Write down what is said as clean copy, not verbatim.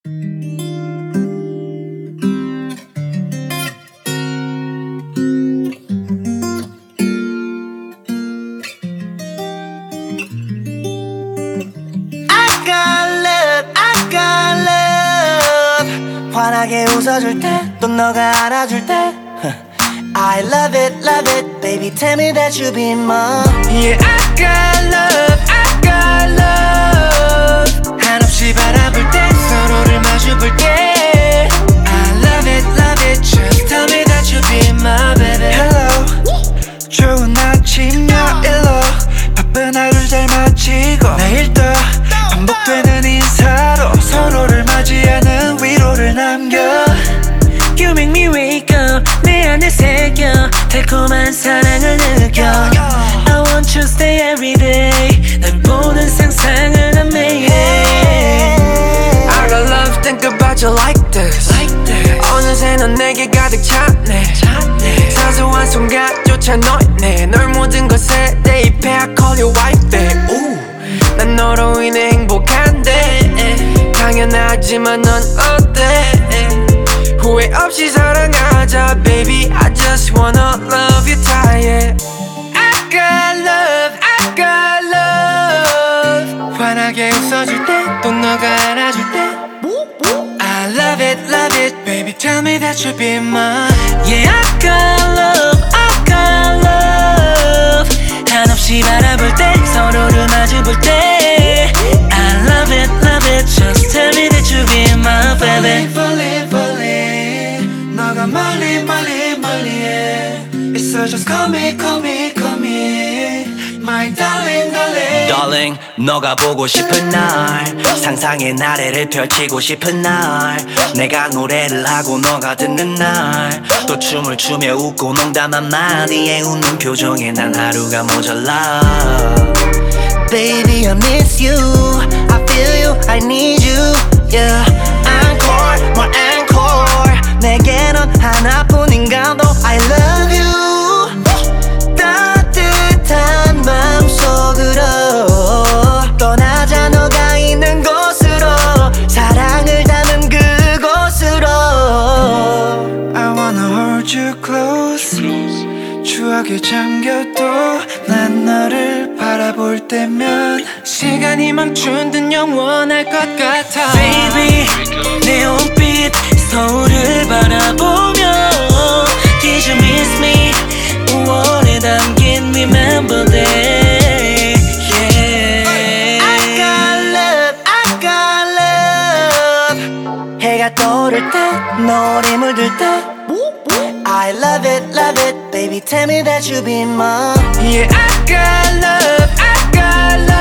환하게 웃어줄 때 또 너가 안아줄 때 I love it, baby tell me that you be mine. Yeah, I got love 한없이 바라볼 때 서로를 마주볼 때 I love it, just tell me that you be my baby. Hello, 좋은 아침이야 일로 바쁜 하루 잘 마치고 내일 또 반복되는 인사로 서로를 맞이하는 위로를 남겨. You make me wake up 내 안에 새겨 달콤한 사랑을 느껴 I want you to stay every day 날 보는 상상을 안 매해 I got love think about you like this 어느새 넌 내게 가득 찼네 사소한 순간조차 너 있네 널 모든 것에 대입해 I call you wife babe 난 너로 인해 행복한데 당연하지만 넌 어때 후회 없이 사랑하자 baby I just wanna love you tired I got love 환하게 웃어줄 때 또 너가 안아줄 때 I love it baby tell me that you be mine. Yeah I got love 한없이 바라볼 때 서로를 마주볼 때 I love it just tell me that you be my baby. 너가 멀리 해 있어 just call me my darling Darling 너가 보고 싶은 날 상상의 나래를 펼치고 싶은 날 내가 노래를 하고 너가 듣는 날 또 춤을 추며 웃고 농담 한마디에 웃는 표정에 난 하루가 모자라 Baby I miss you I feel you I need you Yeah Encore more encore 내게 넌 하나뿐인가도 I love you 따뜻한 맘속으로 떠나자 너가 있는 곳으로 사랑을 담은 그곳으로 I wanna hold you close 추억에 잠겨도 난 너를 바라볼 때면 시간이 멈춘 듯 영원할 것 같아 Baby 내 온빛 서울을 바라보며 Did you miss me 5월에 담긴 Remember Day Yeah I got love 해가 떠오를 때 노을이 물들 때 I love it baby tell me that you be mine. Yeah I got love